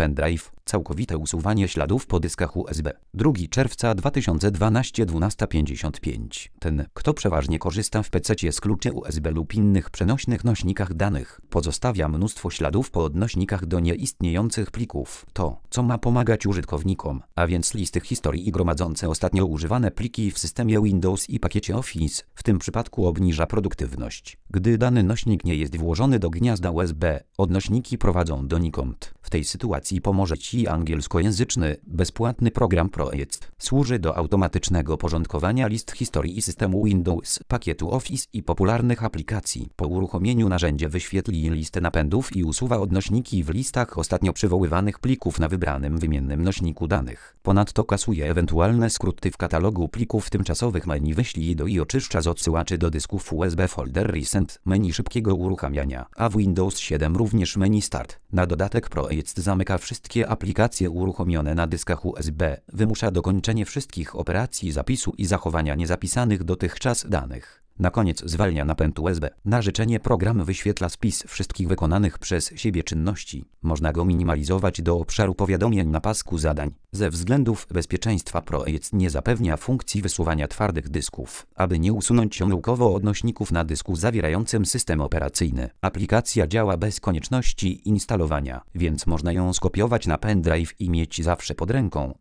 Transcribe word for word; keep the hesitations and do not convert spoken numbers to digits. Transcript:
Pendrive. Całkowite usuwanie śladów po dyskach U S B. drugiego czerwca dwa tysiące dwunastego, dwunasta pięćdziesiąt pięć. Ten, kto przeważnie korzysta w pececie z kluczy U S B lub innych przenośnych nośnikach danych, pozostawia mnóstwo śladów po odnośnikach do nieistniejących plików. To, co ma pomagać użytkownikom, a więc listy historii i gromadzące ostatnio używane pliki w systemie Windows i pakiecie Office, w tym przypadku obniża produktywność. Gdy dany nośnik nie jest włożony do gniazda U S B, odnośniki prowadzą donikąd. W tej sytuacji pomoże Ci angielskojęzyczny, bezpłatny program Project. Służy do automatycznego porządkowania list historii i systemu Windows, pakietu Office i popularnych aplikacji. Po uruchomieniu narzędzie wyświetli listę napędów i usuwa odnośniki w listach ostatnio przywoływanych plików na wybranym wymiennym nośniku danych. Ponadto kasuje ewentualne skróty w katalogu plików tymczasowych menu wyślij do i oczyszcza z odsyłaczy do dysków U S B folder Recent, menu szybkiego uruchamiania, a w Windows siedem również menu Start. Na dodatek Project zamyka wszystkie aplikacje uruchomione na dyskach U S B, wymusza dokończenie wszystkich operacji zapisu i zachowania niezapisanych dotychczas danych. Na koniec zwalnia napęd U S B. Na życzenie program wyświetla spis wszystkich wykonanych przez siebie czynności. Można go minimalizować do obszaru powiadomień na pasku zadań. Ze względów bezpieczeństwa Project nie zapewnia funkcji wysuwania twardych dysków, aby nie usunąć omyłkowo odnośników na dysku zawierającym system operacyjny. Aplikacja działa bez konieczności instalowania, więc można ją skopiować na pendrive i mieć zawsze pod ręką.